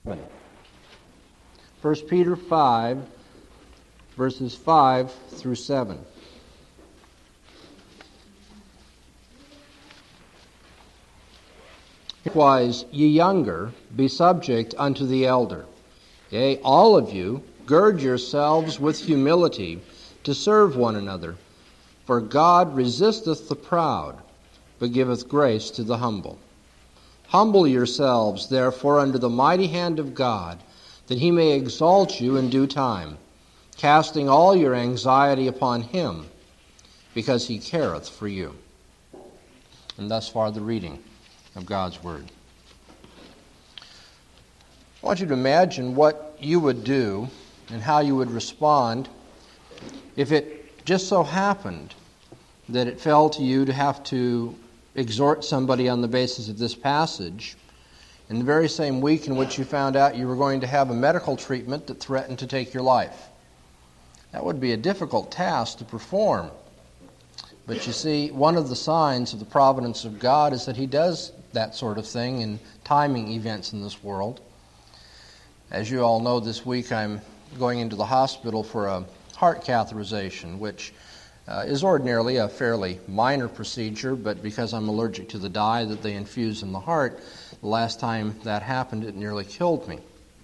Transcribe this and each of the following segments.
1 Peter 5, verses 5 through 7. Likewise, ye younger, be subject unto the elder. Yea, all of you, gird yourselves with humility to serve one another. For God resisteth the proud, but giveth grace to the humble. Humble yourselves, therefore, under the mighty hand of God, that he may exalt you in due time, casting all your anxiety upon him, because he careth for you. And thus far the reading of God's Word. I want you to imagine what you would do and how you would respond if it just so happened that it fell to you to have to exhort somebody on the basis of this passage in the very same week in which you found out you were going to have a medical treatment that threatened to take your life. That would be a difficult task to perform. But you see, one of the signs of the providence of God is that he does that sort of thing in timing events in this world. As you all know, this week I'm going into the hospital for a heart catheterization, which is ordinarily a fairly minor procedure, but because I'm allergic to the dye that they infuse in the heart, the last time that happened, it nearly killed me.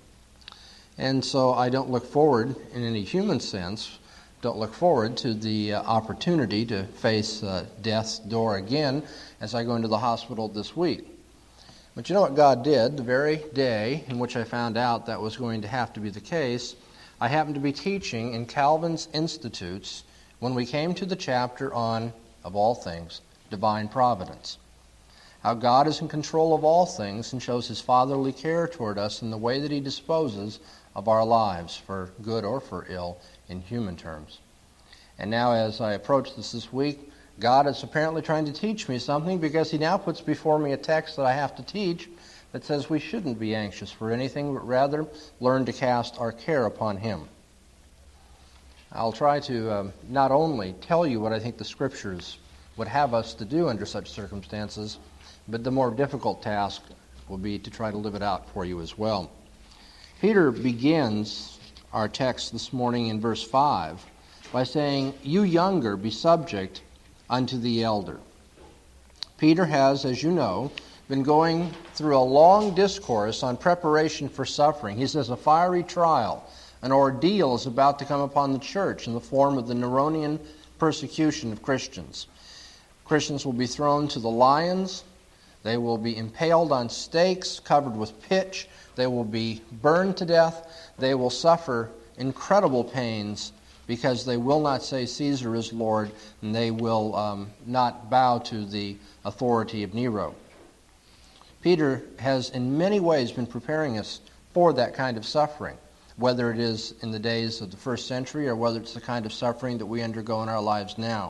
And so I don't look forward, in any human sense, don't look forward to the opportunity to face death's door again as I go into the hospital this week. But you know what God did? The very day in which I found out that was going to have to be the case, I happened to be teaching in Calvin's Institutes when we came to the chapter on, of all things, divine providence. How God is in control of all things and shows his fatherly care toward us in the way that he disposes of our lives, for good or for ill, in human terms. And now as I approach this week, God is apparently trying to teach me something, because he now puts before me a text that I have to teach that says we shouldn't be anxious for anything, but rather learn to cast our care upon him. I'll try to not only tell you what I think the Scriptures would have us to do under such circumstances, but the more difficult task will be to try to live it out for you as well. Peter begins our text this morning in verse 5 by saying, "You younger, be subject unto the elder." Peter has, as you know, been going through a long discourse on preparation for suffering. He says a fiery trial, an ordeal is about to come upon the church in the form of the Neronian persecution of Christians. Christians will be thrown to the lions. They will be impaled on stakes covered with pitch. They will be burned to death. They will suffer incredible pains because they will not say Caesar is Lord, and they will not bow to the authority of Nero. Peter has in many ways been preparing us for that kind of suffering, whether it is in the days of the first century or whether it's the kind of suffering that we undergo in our lives now.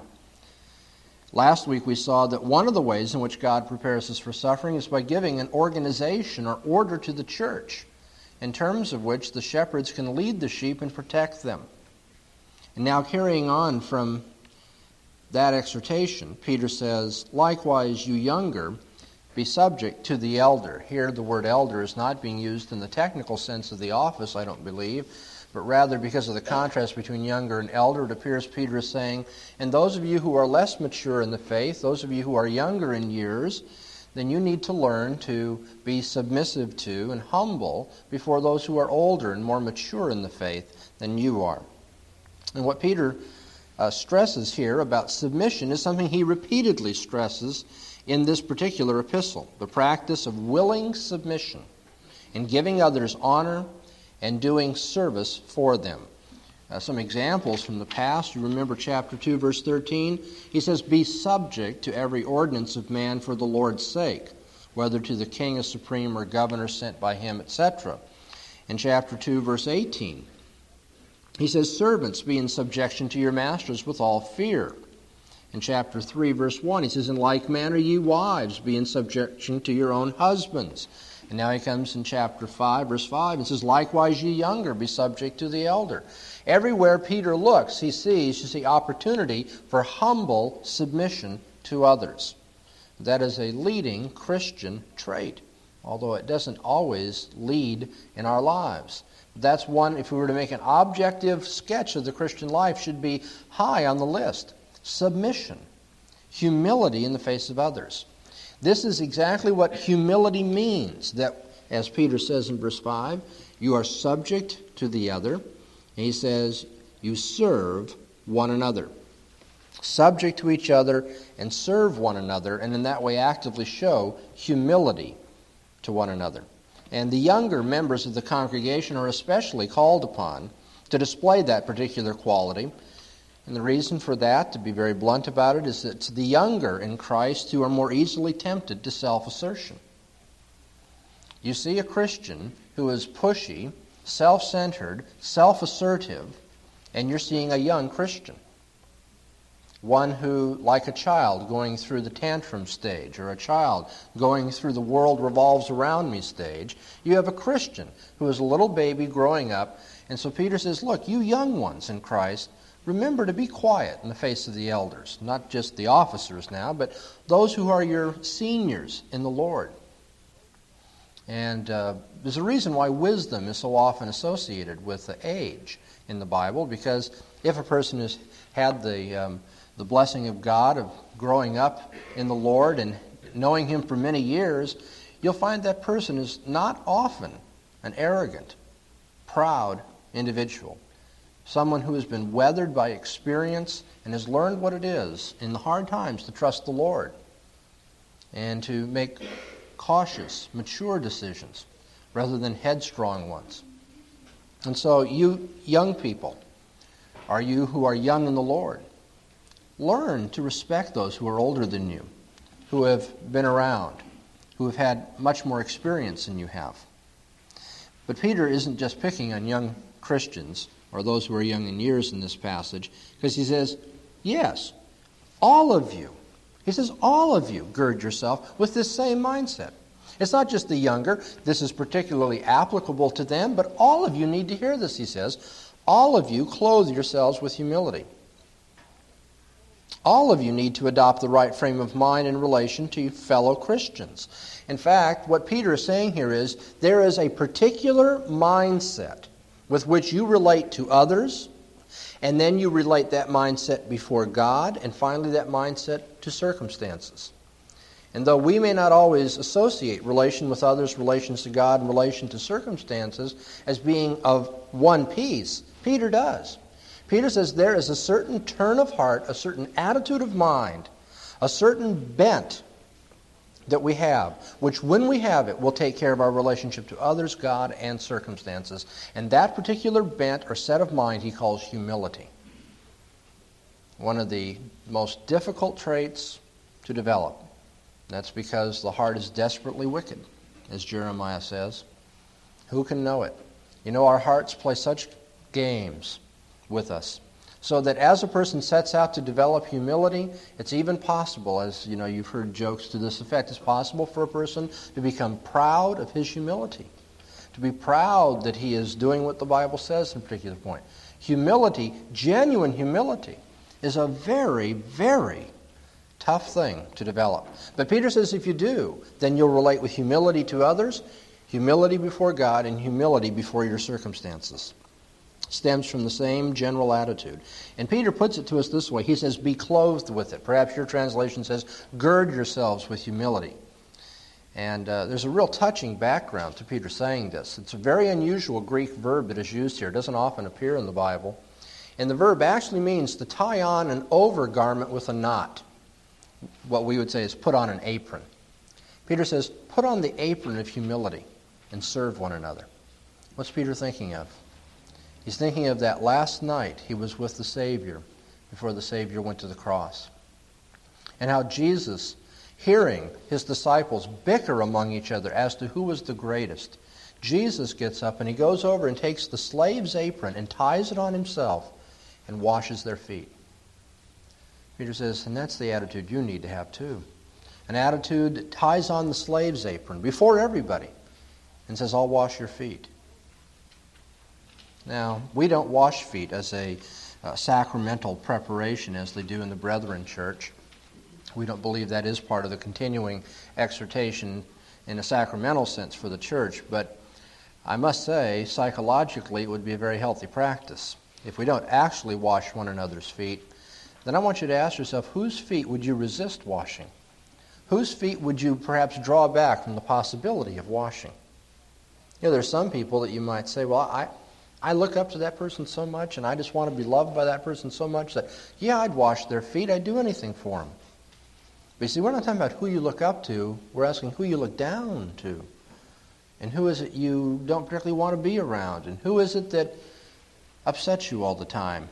Last week we saw that one of the ways in which God prepares us for suffering is by giving an organization or order to the church, in terms of which the shepherds can lead the sheep and protect them. And now carrying on from that exhortation, Peter says, "Likewise, you younger, be subject to the elder." Here the word elder is not being used in the technical sense of the office, I don't believe, but rather because of the contrast between younger and elder, it appears Peter is saying, and those of you who are less mature in the faith, those of you who are younger in years, then you need to learn to be submissive to and humble before those who are older and more mature in the faith than you are. And what Peter stresses here about submission is something he repeatedly stresses in this particular epistle, the practice of willing submission in giving others honor and doing service for them. Some examples from the past, you remember chapter 2, verse 13. He says, "Be subject to every ordinance of man for the Lord's sake, whether to the king as supreme or governor sent by him, etc." In chapter 2, verse 18, he says, "Servants, be in subjection to your masters with all fear." In chapter 3, verse 1, he says, "In like manner, ye wives, be in subjection to your own husbands." And now he comes in chapter 5, verse 5, and says, "Likewise, ye younger, be subject to the elder." Everywhere Peter looks, he sees opportunity for humble submission to others. That is a leading Christian trait. although it doesn't always lead in our lives. That's one, if we were to make an objective sketch of the Christian life, should be high on the list. Submission, humility in the face of others. This is exactly what humility means, that, as Peter says in verse 5, you are subject to the other. And he says, you serve one another. Subject to each other and serve one another, and in that way actively show humility to one another. And the younger members of the congregation are especially called upon to display that particular quality. And the reason for that, to be very blunt about it, is that it's the younger in Christ who are more easily tempted to self-assertion. You see a Christian who is pushy, self-centered, self-assertive, and you're seeing a young Christian. One who, like a child going through the tantrum stage, or a child going through the world revolves around me stage, you have a Christian who is a little baby growing up. And so Peter says, look, you young ones in Christ, remember to be quiet in the face of the elders, not just the officers now, but those who are your seniors in the Lord. And there's a reason why wisdom is so often associated with the age in the Bible, because if a person has had the blessing of God of growing up in the Lord and knowing Him for many years, you'll find that person is not often an arrogant, proud individual. Someone who has been weathered by experience and has learned what it is in the hard times to trust the Lord and to make cautious, mature decisions rather than headstrong ones. And so you young people, are you who are young in the Lord, learn to respect those who are older than you, who have been around, who have had much more experience than you have. But Peter isn't just picking on young Christians or those who are young in years in this passage, because he says, yes, all of you. He says, all of you gird yourself with this same mindset. It's not just the younger. This is particularly applicable to them, but all of you need to hear this, he says. All of you clothe yourselves with humility. All of you need to adopt the right frame of mind in relation to fellow Christians. In fact, what Peter is saying here is there is a particular mindset with which you relate to others, and then you relate that mindset before God, and finally that mindset to circumstances. And though we may not always associate relation with others, relations to God, and relation to circumstances as being of one piece, Peter does. Peter says there is a certain turn of heart, a certain attitude of mind, a certain bent that we have, which when we have it will take care of our relationship to others, God, and circumstances. And that particular bent or set of mind he calls humility. One of the most difficult traits to develop. That's because the heart is desperately wicked, as Jeremiah says. Who can know it? You know, our hearts play such games with us, so that as a person sets out to develop humility, it's even possible, as you know, you've heard jokes to this effect, it's possible for a person to become proud of his humility, to be proud that he is doing what the Bible says in a particular point. Humility, genuine humility, is a very, very tough thing to develop. But Peter says if you do, then you'll relate with humility to others, humility before God, and humility before your circumstances. Stems from the same general attitude. And Peter puts it to us this way. He says, be clothed with it. Perhaps your translation says, gird yourselves with humility. And there's a real touching background to Peter saying this. It's a very unusual Greek verb that is used here. It doesn't often appear in the Bible. And the verb actually means to tie on an overgarment with a knot. What we would say is put on an apron. Peter says, put on the apron of humility and serve one another. What's Peter thinking of? He's thinking of that last night he was with the Savior before the Savior went to the cross. And how Jesus, hearing his disciples bicker among each other as to who was the greatest, Jesus gets up and he goes over and takes the slave's apron and ties it on himself and washes their feet. Peter says, and that's the attitude you need to have too. An attitude that ties on the slave's apron before everybody and says, I'll wash your feet. Now, we don't wash feet as a sacramental preparation as they do in the Brethren Church. We don't believe that is part of the continuing exhortation in a sacramental sense for the church, but I must say, psychologically, it would be a very healthy practice. If we don't actually wash one another's feet, then I want you to ask yourself, whose feet would you resist washing? Whose feet would you perhaps draw back from the possibility of washing? You know, there's some people that you might say, well, I look up to that person so much, and I just want to be loved by that person so much that, yeah, I'd wash their feet, I'd do anything for them. But you see, we're not talking about who you look up to, we're asking who you look down to. And who is it you don't particularly want to be around? And who is it that upsets you all the time?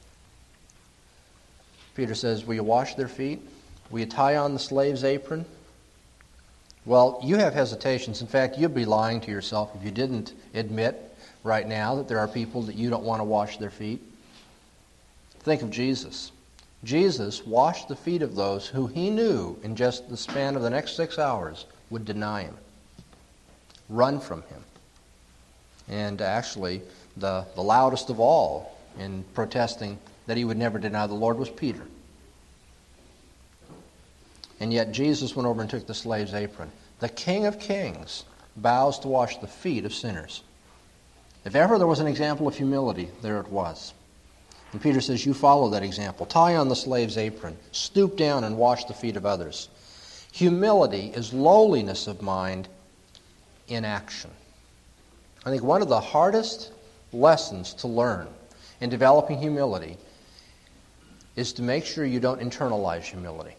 Peter says, will you wash their feet? Will you tie on the slave's apron? Well, you have hesitations. In fact, you'd be lying to yourself if you didn't admit right now that there are people that you don't want to wash their feet. Think of Jesus. Jesus washed the feet of those who he knew in just the span of the next 6 hours would deny him, run from him. And actually, the loudest of all in protesting that he would never deny the Lord was Peter. And yet Jesus went over and took the slave's apron. The King of Kings bows to wash the feet of sinners. If ever there was an example of humility, there it was. And Peter says, you follow that example. Tie on the slave's apron. Stoop down and wash the feet of others. Humility is lowliness of mind in action. I think one of the hardest lessons to learn in developing humility is to make sure you don't internalize humility.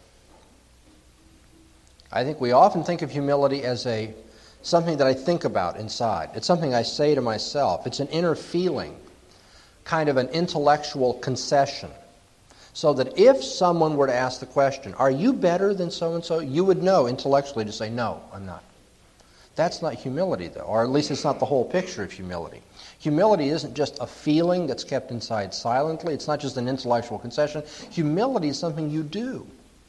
I think we often think of humility as something that I think about inside. It's something I say to myself. It's an inner feeling, kind of an intellectual concession. So that if someone were to ask the question, are you better than so-and-so? You would know intellectually to say, no, I'm not. That's not humility, though, or at least it's not the whole picture of humility. Humility isn't just a feeling that's kept inside silently. It's not just an intellectual concession. Humility is something you do.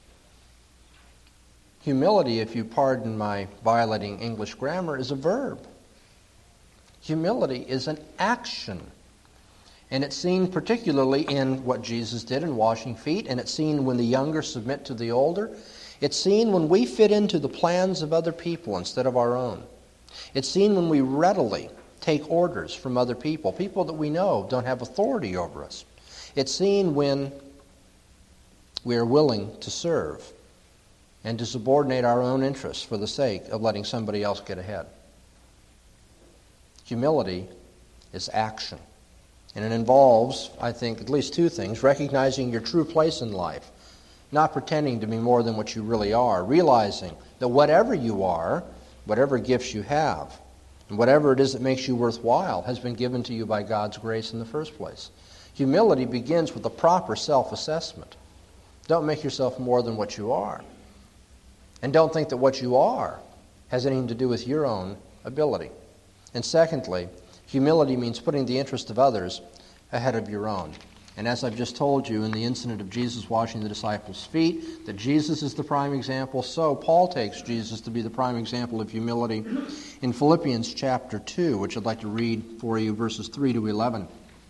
Humility, if you pardon my violating English grammar, is a verb. Humility is an action. And it's seen particularly in what Jesus did in washing feet, and it's seen when the younger submit to the older. It's seen when we fit into the plans of other people instead of our own. It's seen when we readily take orders from other people that we know don't have authority over us. It's seen when we are willing to serve and to subordinate our own interests for the sake of letting somebody else get ahead. Humility is action. And it involves, I think, at least two things: recognizing your true place in life, not pretending to be more than what you really are, realizing that whatever you are, whatever gifts you have, and whatever it is that makes you worthwhile has been given to you by God's grace in the first place. Humility begins with a proper self-assessment. Don't make yourself more than what you are. And don't think that what you are has anything to do with your own ability. And secondly, humility means putting the interest of others ahead of your own. And as I've just told you in the incident of Jesus washing the disciples' feet, that Jesus is the prime example, so Paul takes Jesus to be the prime example of humility in Philippians chapter 2, which I'd like to read for you, verses 3 to 11.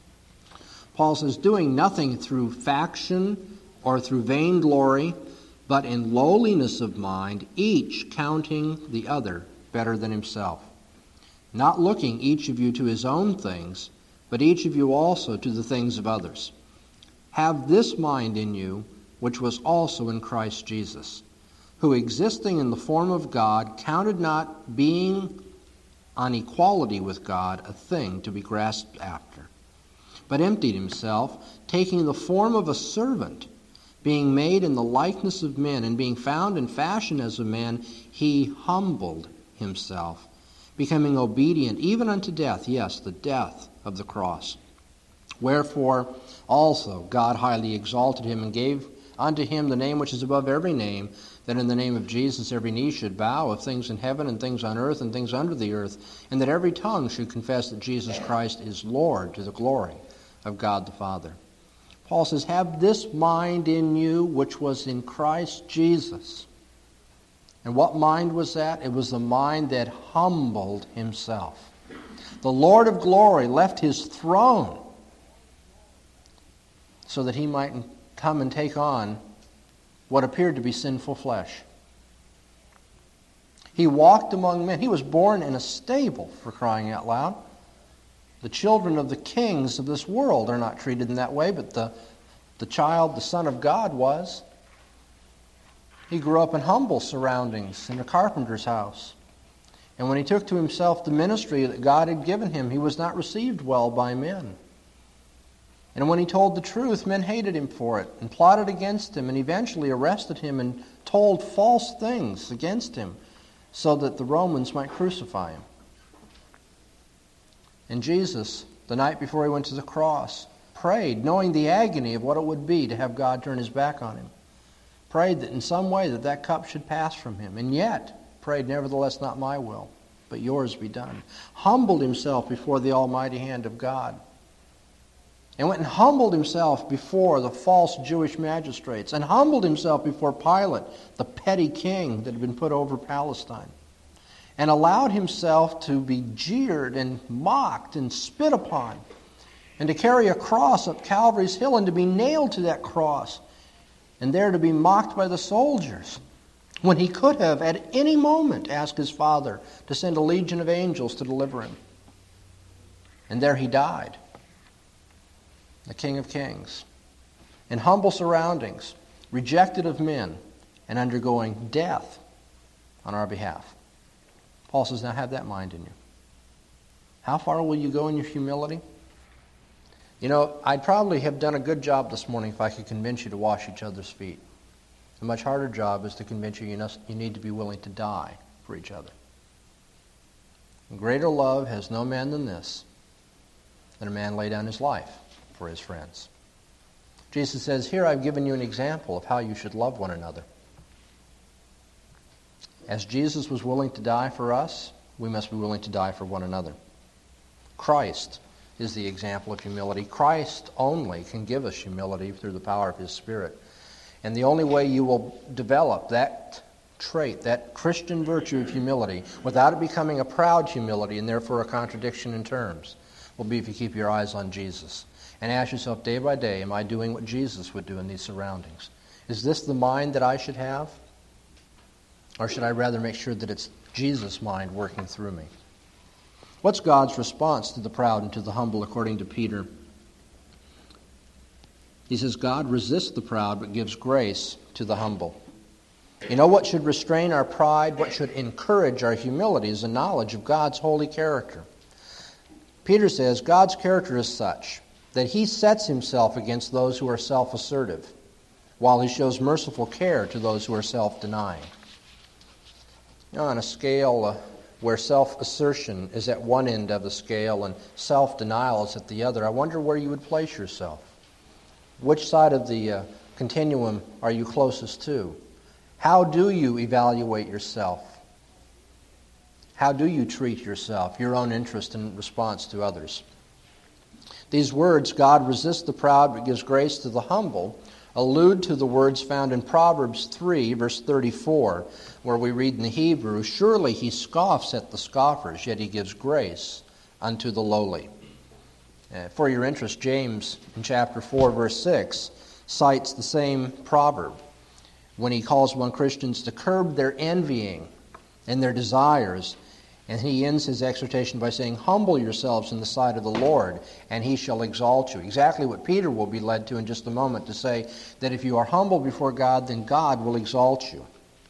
Paul says, doing nothing through faction or through vainglory, but in lowliness of mind, each counting the other better than himself. Not looking each of you to his own things, but each of you also to the things of others. Have this mind in you, which was also in Christ Jesus, who existing in the form of God, counted not being on equality with God a thing to be grasped after, but emptied himself, taking the form of a servant, being made in the likeness of men, and being found in fashion as a man, he humbled himself, becoming obedient even unto death, yes, the death of the cross. Wherefore also God highly exalted him and gave unto him the name which is above every name, that in the name of Jesus every knee should bow, of things in heaven and things on earth and things under the earth, and that every tongue should confess that Jesus Christ is Lord, to the glory of God the Father. Paul says, have this mind in you which was in Christ Jesus. And what mind was that? It was the mind that humbled himself. The Lord of glory left his throne so that he might come and take on what appeared to be sinful flesh. He walked among men. He was born in a stable, for crying out loud. The children of the kings of this world are not treated in that way, but the child, the Son of God, was. He grew up in humble surroundings in a carpenter's house. And when he took to himself the ministry that God had given him, he was not received well by men. And when he told the truth, men hated him for it and plotted against him and eventually arrested him and told false things against him so that the Romans might crucify him. And Jesus, the night before he went to the cross, prayed, knowing the agony of what it would be to have God turn his back on him. Prayed that in some way that cup should pass from him. And yet, prayed, nevertheless, not my will, but yours be done. Humbled himself before the almighty hand of God. And went and humbled himself before the false Jewish magistrates. And humbled himself before Pilate, the petty king that had been put over Palestine. And allowed himself to be jeered and mocked and spit upon. And to carry a cross up Calvary's hill and to be nailed to that cross. And there to be mocked by the soldiers. When he could have at any moment asked his Father to send a legion of angels to deliver him. And there he died. The King of Kings, in humble surroundings, rejected of men, and undergoing death on our behalf. Paul says, now have that mind in you. How far will you go in your humility? You know, I'd probably have done a good job this morning if I could convince you to wash each other's feet. A much harder job is to convince you you need to be willing to die for each other. And greater love has no man than this, that a man lay down his life for his friends. Jesus says, here I've given you an example of how you should love one another. As Jesus was willing to die for us, we must be willing to die for one another. Christ is the example of humility. Christ only can give us humility through the power of his Spirit. And the only way you will develop that trait, that Christian virtue of humility, without it becoming a proud humility and therefore a contradiction in terms, will be if you keep your eyes on Jesus. And ask yourself day by day, am I doing what Jesus would do in these surroundings? Is this the mind that I should have? Or should I rather make sure that it's Jesus' mind working through me? What's God's response to the proud and to the humble according to Peter? He says, God resists the proud but gives grace to the humble. You know what should restrain our pride, what should encourage our humility is a knowledge of God's holy character. Peter says God's character is such that he sets himself against those who are self-assertive, while he shows merciful care to those who are self-denying. You know, on a scale where self-assertion is at one end of the scale and self-denial is at the other, I wonder where you would place yourself. Which side of the continuum are you closest to? How do you evaluate yourself? How do you treat yourself, your own interest in response to others? These words, God resists the proud but gives grace to the humble, allude to the words found in Proverbs 3, verse 34, where we read in the Hebrew, surely he scoffs at the scoffers, yet he gives grace unto the lowly. For your interest, James in chapter 4, verse 6, cites the same proverb when he calls upon Christians to curb their envying and their desires. And he ends his exhortation by saying, humble yourselves in the sight of the Lord, and he shall exalt you. Exactly what Peter will be led to in just a moment, to say that if you are humble before God, then God will exalt you.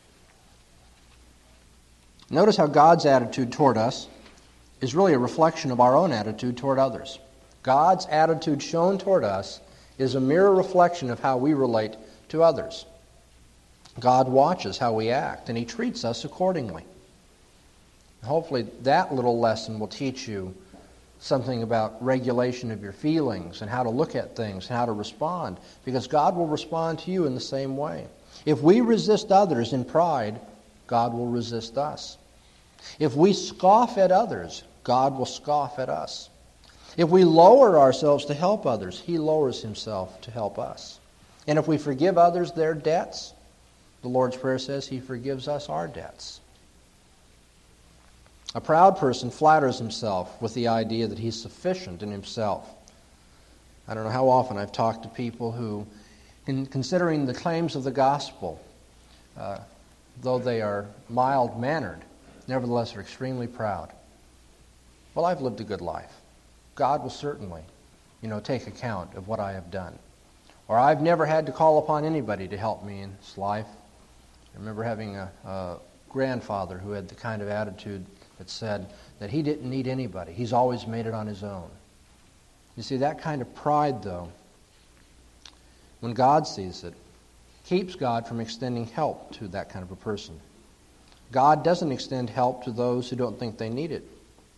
Notice how God's attitude toward us is really a reflection of our own attitude toward others. God's attitude shown toward us is a mirror reflection of how we relate to others. God watches how we act, and he treats us accordingly. Hopefully that little lesson will teach you something about regulation of your feelings and how to look at things and how to respond, because God will respond to you in the same way. If we resist others in pride, God will resist us. If we scoff at others, God will scoff at us. If we lower ourselves to help others, he lowers himself to help us. And if we forgive others their debts, the Lord's Prayer says he forgives us our debts. A proud person flatters himself with the idea that he's sufficient in himself. I don't know how often I've talked to people who, in considering the claims of the gospel, though they are mild-mannered, nevertheless are extremely proud. Well, I've lived a good life. God will certainly, take account of what I have done. Or I've never had to call upon anybody to help me in this life. I remember having a grandfather who had the kind of attitude that said that he didn't need anybody. He's always made it on his own. You see, that kind of pride, though, when God sees it, keeps God from extending help to that kind of a person. God doesn't extend help to those who don't think they need it.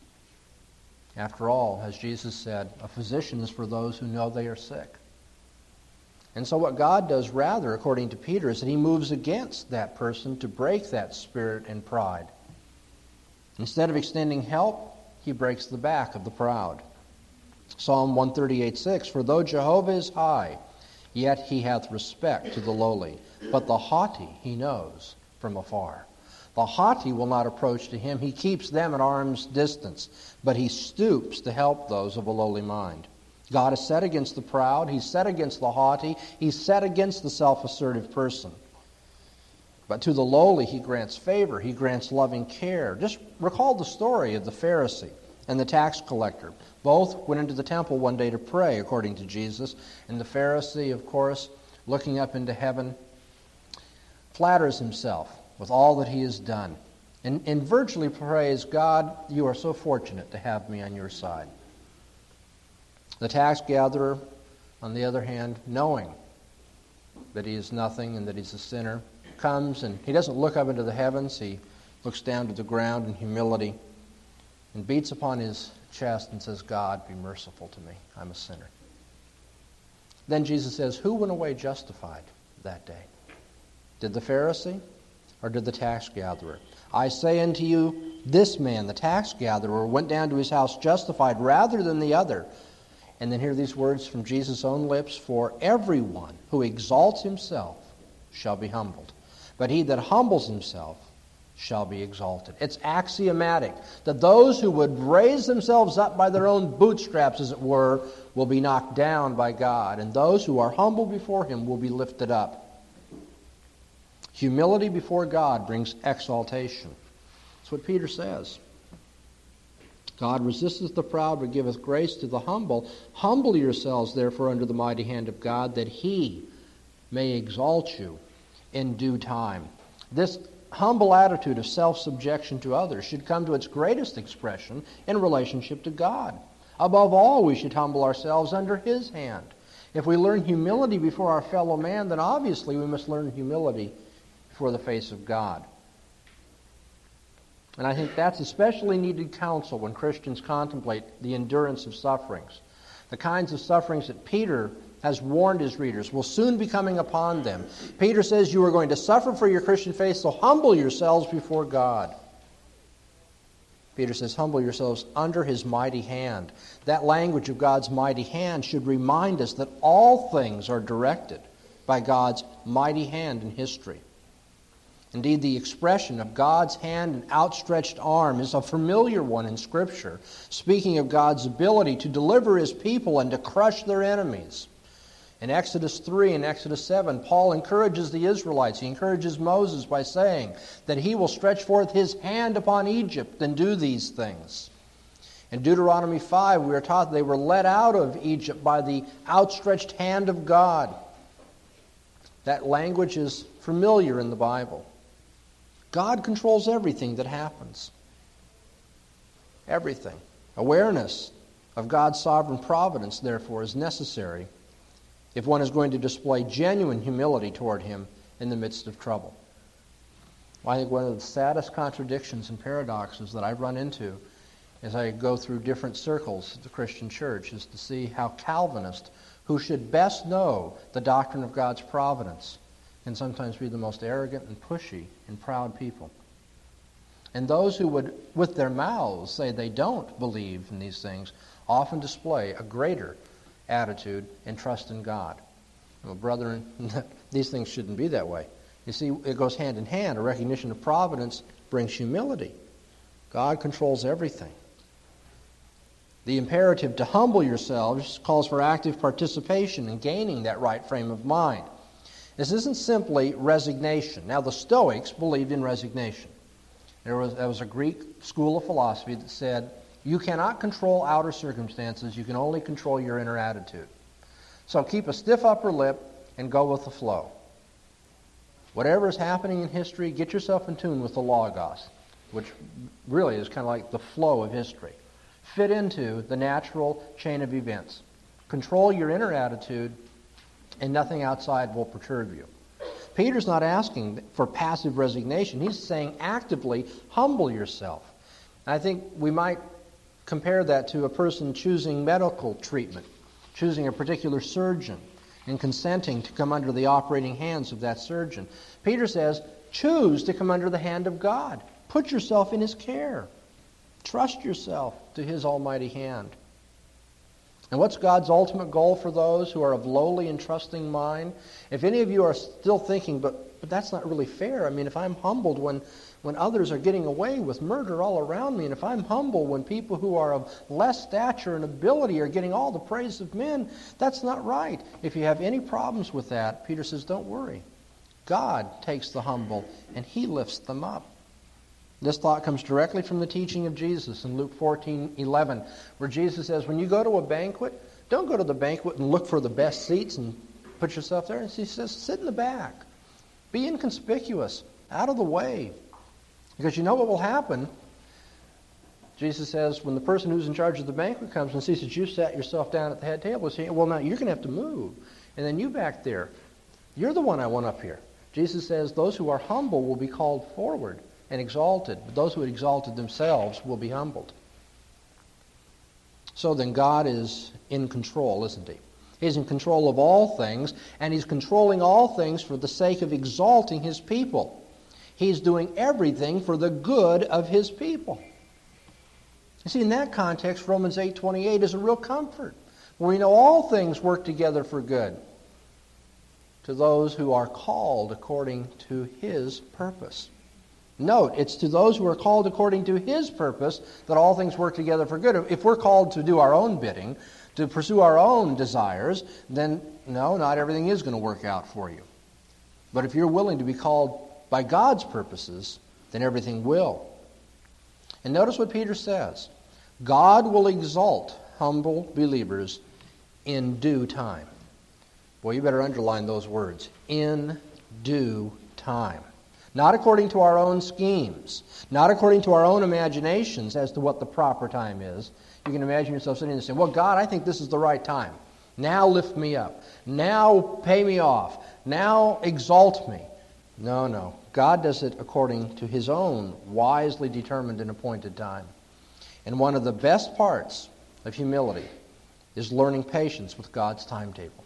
After all, as Jesus said, a physician is for those who know they are sick. And so what God does rather, according to Peter, is that he moves against that person to break that spirit and pride. Instead of extending help, he breaks the back of the proud. Psalm 138:6, "For though Jehovah is high, yet he hath respect to the lowly, but the haughty he knows from afar." The haughty will not approach to him. He keeps them at arm's distance, but he stoops to help those of a lowly mind. God is set against the proud. He's set against the haughty. He's set against the self-assertive person. But to the lowly he grants favor. He grants loving care. Just recall the story of the Pharisee and the tax collector. Both went into the temple one day to pray, according to Jesus. And the Pharisee, of course, looking up into heaven, flatters himself with all that he has done, and virtually prays, "God, you are so fortunate to have me on your side." The tax gatherer, on the other hand, knowing that he is nothing and that he's a sinner, comes and he doesn't look up into the heavens. He looks down to the ground in humility and beats upon his chest and says, "God, be merciful to me. I'm a sinner." Then Jesus says, who went away justified that day? Did the Pharisee or did the tax gatherer? I say unto you, this man, the tax gatherer, went down to his house justified rather than the other. And then hear these words from Jesus' own lips, "For everyone who exalts himself shall be humbled, but he that humbles himself shall be exalted." It's axiomatic that those who would raise themselves up by their own bootstraps, as it were, will be knocked down by God, and those who are humble before him will be lifted up. Humility before God brings exaltation. That's what Peter says. God resisteth the proud, but giveth grace to the humble. Humble yourselves, therefore, under the mighty hand of God, that he may exalt you in due time. This humble attitude of self-subjection to others should come to its greatest expression in relationship to God. Above all, we should humble ourselves under his hand. If we learn humility before our fellow man, then obviously we must learn humility before the face of God. And I think that's especially needed counsel when Christians contemplate the endurance of sufferings. The kinds of sufferings that Peter has warned his readers will soon be coming upon them. Peter says you are going to suffer for your Christian faith, so humble yourselves before God. Peter says, humble yourselves under his mighty hand. That language of God's mighty hand should remind us that all things are directed by God's mighty hand in history. Indeed, the expression of God's hand and outstretched arm is a familiar one in Scripture, speaking of God's ability to deliver his people and to crush their enemies. In Exodus 3 and Exodus 7, Paul encourages the Israelites. He encourages Moses by saying that he will stretch forth his hand upon Egypt and do these things. In Deuteronomy 5, we are taught they were led out of Egypt by the outstretched hand of God. That language is familiar in the Bible. God controls everything that happens. Everything. Awareness of God's sovereign providence, therefore, is necessary if one is going to display genuine humility toward him in the midst of trouble. Well, I think one of the saddest contradictions and paradoxes that I run into as I go through different circles of the Christian church is to see how Calvinists, who should best know the doctrine of God's providence, can sometimes be the most arrogant and pushy and proud people. And those who would, with their mouths, say they don't believe in these things, often display a greater attitude and trust in God. Well, brethren, these things shouldn't be that way. You see, it goes hand in hand. A recognition of providence brings humility. God controls everything. The imperative to humble yourselves calls for active participation in gaining that right frame of mind. This isn't simply resignation. Now, the Stoics believed in resignation. There was a Greek school of philosophy that said, you cannot control outer circumstances, you can only control your inner attitude. So keep a stiff upper lip and go with the flow. Whatever is happening in history, get yourself in tune with the Logos, which really is kind of like the flow of history. Fit into the natural chain of events. Control your inner attitude, and nothing outside will perturb you. Peter's not asking for passive resignation. He's saying actively humble yourself. I think we might compare that to a person choosing medical treatment, choosing a particular surgeon, and consenting to come under the operating hands of that surgeon. Peter says, choose to come under the hand of God. Put yourself in His care. Trust yourself to His almighty hand. And what's God's ultimate goal for those who are of lowly and trusting mind? If any of you are still thinking, but that's not really fair. I mean, if I'm humbled when others are getting away with murder all around me, and if I'm humble when people who are of less stature and ability are getting all the praise of men, that's not right. If you have any problems with that, Peter says, don't worry. God takes the humble, and He lifts them up. This thought comes directly from the teaching of Jesus in Luke 14:11, where Jesus says, when you go to a banquet, don't go to the banquet and look for the best seats and put yourself there. And He says, sit in the back. Be inconspicuous, out of the way. Because you know what will happen. Jesus says, when the person who's in charge of the banquet comes and sees that you sat yourself down at the head table, he's saying, well, now you're going to have to move. And then you back there, you're the one I want up here. Jesus says, those who are humble will be called forward and exalted, but those who had exalted themselves will be humbled. So then God is in control, isn't He? He's in control of all things, and He's controlling all things for the sake of exalting His people. He's doing everything for the good of His people. You see, in that context, Romans 8:28 is a real comfort, where we know all things work together for good to those who are called according to His purpose. Note, it's to those who are called according to His purpose that all things work together for good. If we're called to do our own bidding, to pursue our own desires, then no, not everything is going to work out for you. But if you're willing to be called by God's purposes, then everything will. And notice what Peter says. God will exalt humble believers in due time. Boy, you better underline those words. In due time. Not according to our own schemes, not according to our own imaginations as to what the proper time is. You can imagine yourself sitting there saying, well, God, I think this is the right time. Now lift me up. Now pay me off. Now exalt me. No. God does it according to His own wisely determined and appointed time. And one of the best parts of humility is learning patience with God's timetable.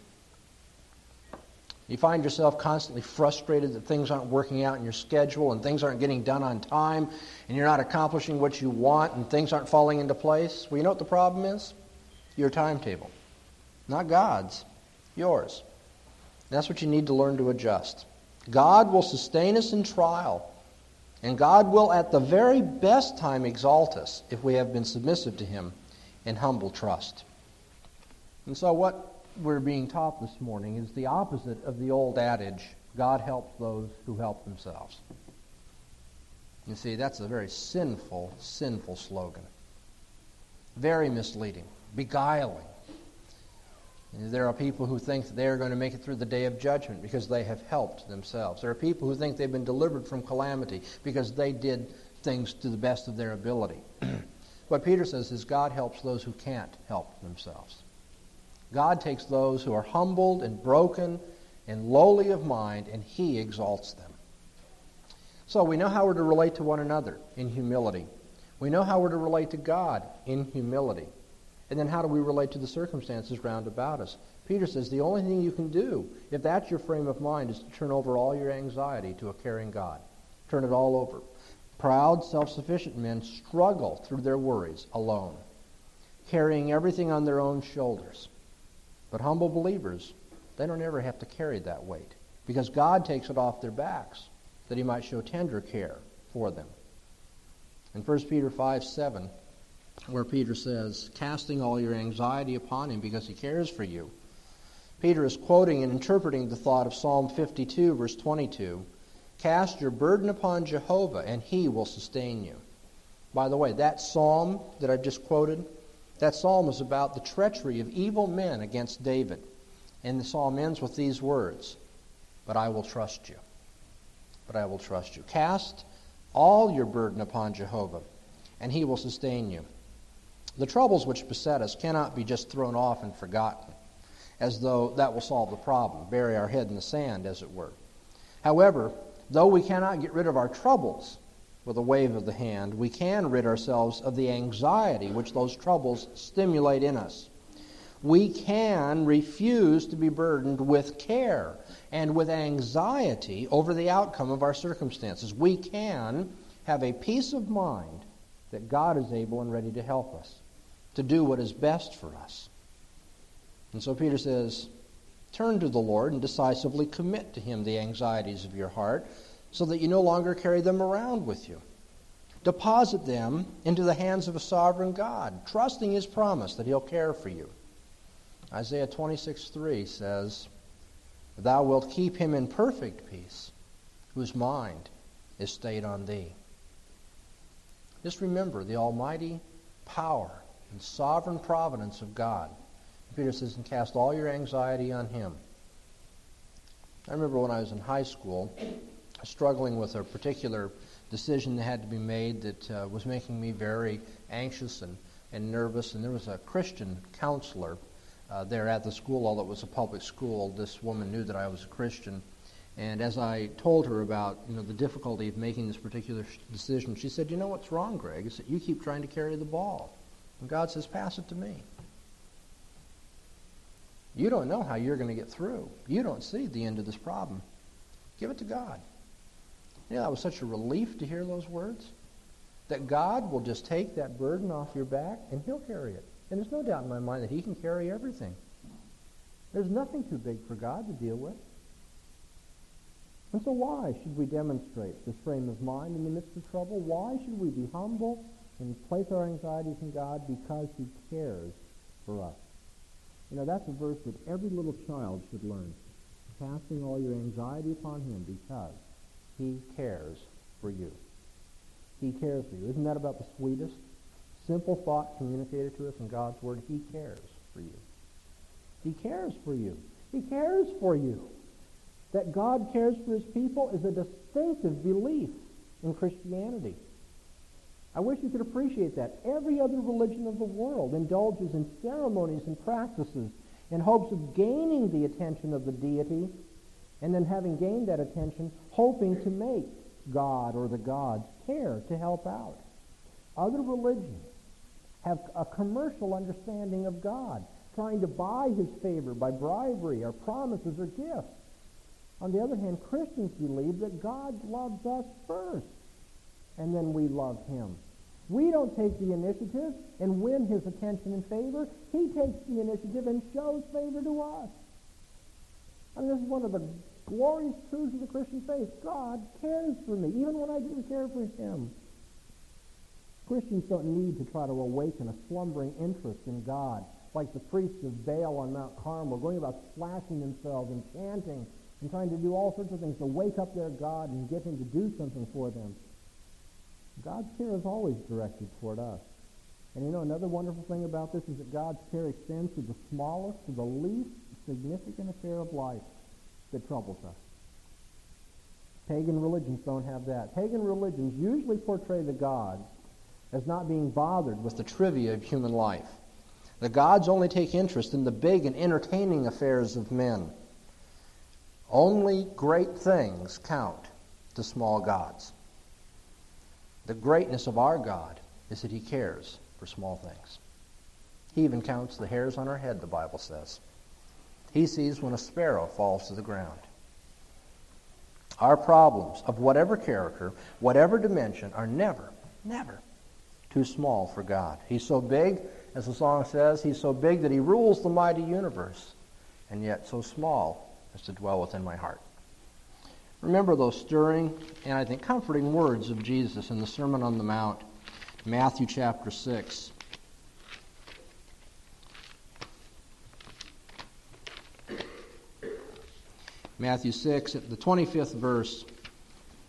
You find yourself constantly frustrated that things aren't working out in your schedule and things aren't getting done on time and you're not accomplishing what you want and things aren't falling into place. Well, you know what the problem is? Your timetable. Not God's. Yours. And that's what you need to learn to adjust. God will sustain us in trial, and God will at the very best time exalt us if we have been submissive to Him in humble trust. And so what we're being taught this morning is the opposite of the old adage, God helps those who help themselves. You see, that's a very sinful slogan. Very misleading, beguiling. There are people who think that they're going to make it through the day of judgment because they have helped themselves. There are people who think they've been delivered from calamity because they did things to the best of their ability. What Peter says is God helps those who can't help themselves. God takes those who are humbled and broken and lowly of mind, and He exalts them. So we know how we're to relate to one another in humility. We know how we're to relate to God in humility. And then how do we relate to the circumstances round about us? Peter says the only thing you can do, if that's your frame of mind, is to turn over all your anxiety to a caring God. Turn it all over. Proud, self-sufficient men struggle through their worries alone, carrying everything on their own shoulders. But humble believers, they don't ever have to carry that weight because God takes it off their backs that He might show tender care for them. In 1 Peter 5:7, where Peter says, casting all your anxiety upon Him because He cares for you, Peter is quoting and interpreting the thought of Psalm 52, verse 22, Cast your burden upon Jehovah, and he will sustain you. By the way, that psalm that I just quoted, that psalm is about the treachery of evil men against David. And the psalm ends with these words, "But I will trust you. But I will trust you." Cast all your burden upon Jehovah, and he will sustain you. The troubles which beset us cannot be just thrown off and forgotten, as though that will solve the problem, bury our head in the sand, as it were. However, though we cannot get rid of our troubles with a wave of the hand, we can rid ourselves of the anxiety which those troubles stimulate in us. We can refuse to be burdened with care and with anxiety over the outcome of our circumstances. We can have a peace of mind that God is able and ready to help us, to do what is best for us. And so Peter says, turn to the Lord and decisively commit to him the anxieties of your heart, so that you no longer carry them around with you. Deposit them into the hands of a sovereign God, trusting his promise that he'll care for you. Isaiah 26:3 says, "Thou wilt keep him in perfect peace, whose mind is stayed on thee." Just remember the almighty power and sovereign providence of God. Peter says, and cast all your anxiety on him. I remember when I was in high school, struggling with a particular decision that had to be made that was making me very anxious and nervous. And there was a Christian counselor there at the school, although it was a public school. This woman knew that I was a Christian. And as I told her about the difficulty of making this particular decision, she said, "You know what's wrong, Greg, is that you keep trying to carry the ball. And God says, pass it to me. You don't know how you're going to get through. You don't see the end of this problem. Give it to God." That was such a relief to hear those words, that God will just take that burden off your back and he'll carry it. And there's no doubt in my mind that he can carry everything. There's nothing too big for God to deal with. And so why should we demonstrate this frame of mind in the midst of trouble? Why should we be humble and place our anxieties in God? Because he cares for us. That's a verse that every little child should learn. Casting all your anxiety upon him because he cares for you. He cares for you. Isn't that about the sweetest, simple thought communicated to us in God's Word? He cares for you. He cares for you. He cares for you. That God cares for his people is a distinctive belief in Christianity. I wish you could appreciate that. Every other religion of the world indulges in ceremonies and practices in hopes of gaining the attention of the deity, and then having gained that attention, hoping to make God or the gods care to help out. Other religions have a commercial understanding of God, trying to buy his favor by bribery or promises or gifts. On the other hand, Christians believe that God loves us first, and then we love him. We don't take the initiative and win his attention and favor. He takes the initiative and shows favor to us. This is one of the glorious truths of the Christian faith. God cares for me, even when I didn't care for him. Christians don't need to try to awaken a slumbering interest in God, like the priests of Baal on Mount Carmel, going about slashing themselves and chanting and trying to do all sorts of things to wake up their God and get him to do something for them. God's care is always directed toward us. And another wonderful thing about this is that God's care extends to the smallest, to the least significant affair of life that troubles us. Pagan religions don't have that. Pagan religions usually portray the gods as not being bothered with the trivia of human life. The gods only take interest in the big and entertaining affairs of men. Only great things count to small gods. The greatness of our God is that he cares for small things. He even counts the hairs on our head, the Bible says. He sees when a sparrow falls to the ground. Our problems of whatever character, whatever dimension, are never too small for God. He's so big, as the song says, he's so big that he rules the mighty universe, and yet so small as to dwell within my heart. Remember those stirring and I think comforting words of Jesus in the Sermon on the Mount, Matthew chapter 6. Matthew 6, at the 25th verse,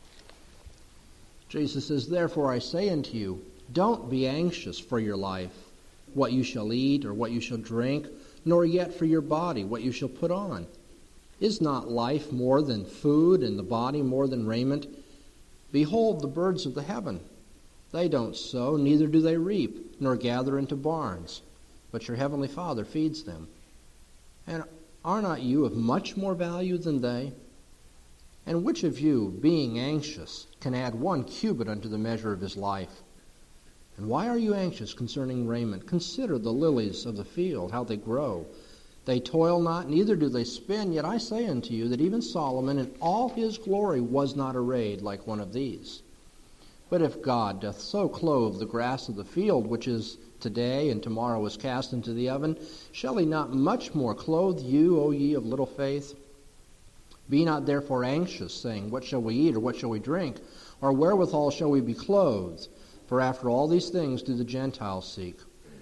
Jesus says, "Therefore I say unto you, don't be anxious for your life, what you shall eat or what you shall drink, nor yet for your body, what you shall put on. Is not life more than food, and the body more than raiment? Behold the birds of the heaven. They don't sow, neither do they reap, nor gather into barns, but your heavenly Father feeds them. And are not you of much more value than they? And which of you, being anxious, can add 1 cubit unto the measure of his life? And why are you anxious concerning raiment? Consider the lilies of the field, how they grow. They toil not, neither do they spin. Yet I say unto you that even Solomon in all his glory was not arrayed like one of these. But if God doth so clothe the grass of the field, which is today and tomorrow is cast into the oven, shall he not much more clothe you, O ye of little faith? Be not therefore anxious, saying, What shall we eat, or what shall we drink? Or wherewithal shall we be clothed? For after all these things do the Gentiles seek.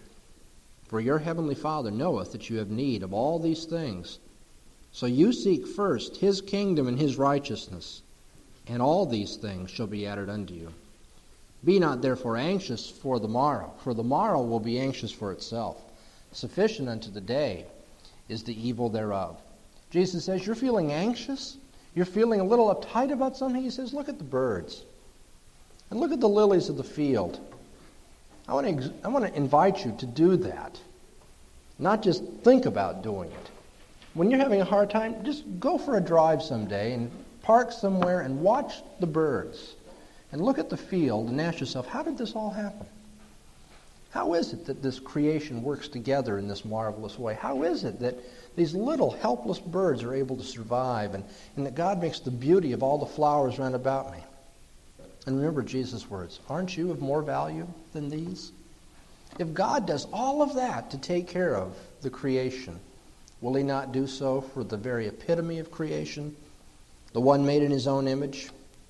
For your heavenly Father knoweth that you have need of all these things. So you seek first his kingdom and his righteousness, and all these things shall be added unto you. Be not therefore anxious for the morrow will be anxious for itself. Sufficient unto the day is the evil thereof. Jesus says, you're feeling anxious? You're feeling a little uptight about something? He says, look at the birds. And look at the lilies of the field. I want to invite you to do that. Not just think about doing it. When you're having a hard time, just go for a drive someday and park somewhere and watch the birds. And look at the field and ask yourself, how did this all happen? How is it that this creation works together in this marvelous way? How is it that these little helpless birds are able to survive and that God makes the beauty of all the flowers round about me? And remember Jesus' words, aren't you of more value than these? If God does all of that to take care of the creation, will he not do so for the very epitome of creation, the one made in his own image?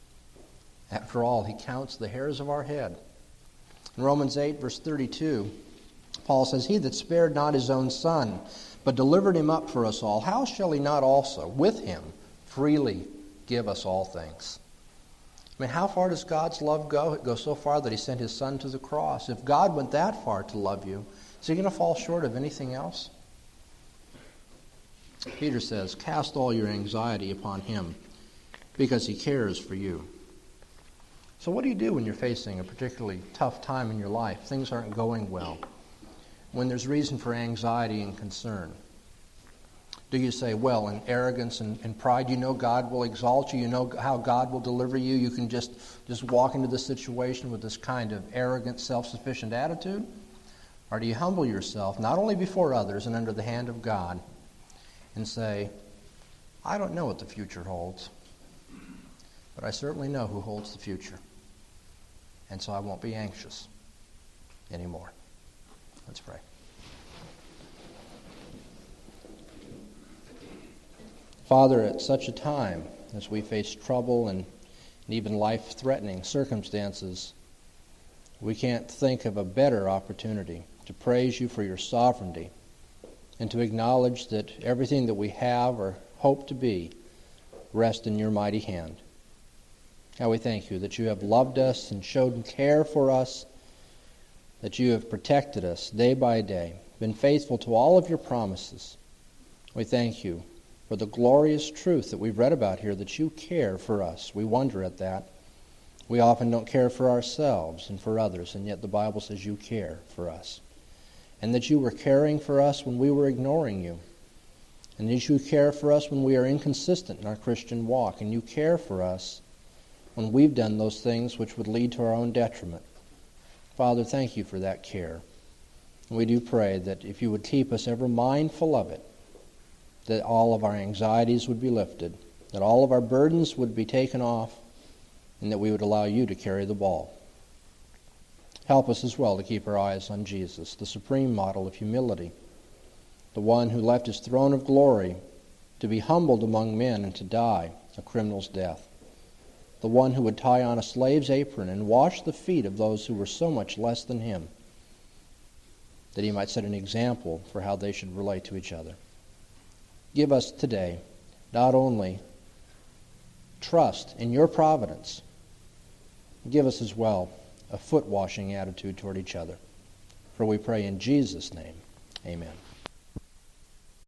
After all, he counts the hairs of our head. In Romans 8, verse 32, Paul says, He that spared not his own son, but delivered him up for us all, how shall he not also, with him, freely give us all things? I mean, how far does God's love go? It goes so far that he sent his son to the cross. If God went that far to love you, is he going to fall short of anything else? Peter says, cast all your anxiety upon him, because he cares for you. So what do you do when you're facing a particularly tough time in your life? Things aren't going well. When there's reason for anxiety and concern. Do you say, well, in arrogance and pride, you know God will exalt you, you know how God will deliver you, you can just walk into the situation with this kind of arrogant, self-sufficient attitude? Or do you humble yourself, not only before others and under the hand of God, and say, I don't know what the future holds, but I certainly know who holds the future, and so I won't be anxious anymore. Let's pray. Father, at such a time as we face trouble and even life-threatening circumstances, we can't think of a better opportunity to praise you for your sovereignty and to acknowledge that everything that we have or hope to be rests in your mighty hand. How we thank you that you have loved us and showed care for us, that you have protected us day by day, been faithful to all of your promises. We thank you for the glorious truth that we've read about here, that you care for us. We wonder at that. We often don't care for ourselves and for others, and yet the Bible says you care for us. And that you were caring for us when we were ignoring you. And that you care for us when we are inconsistent in our Christian walk. And you care for us when we've done those things which would lead to our own detriment. Father, thank you for that care. And we do pray that if you would keep us ever mindful of it, that all of our anxieties would be lifted, that all of our burdens would be taken off, and that we would allow you to carry the ball. Help us as well to keep our eyes on Jesus, the supreme model of humility, the one who left his throne of glory to be humbled among men and to die a criminal's death, the one who would tie on a slave's apron and wash the feet of those who were so much less than him, that he might set an example for how they should relate to each other. Give us today not only trust in your providence, Give us as well a foot-washing attitude toward each other. For we pray in Jesus' name, amen.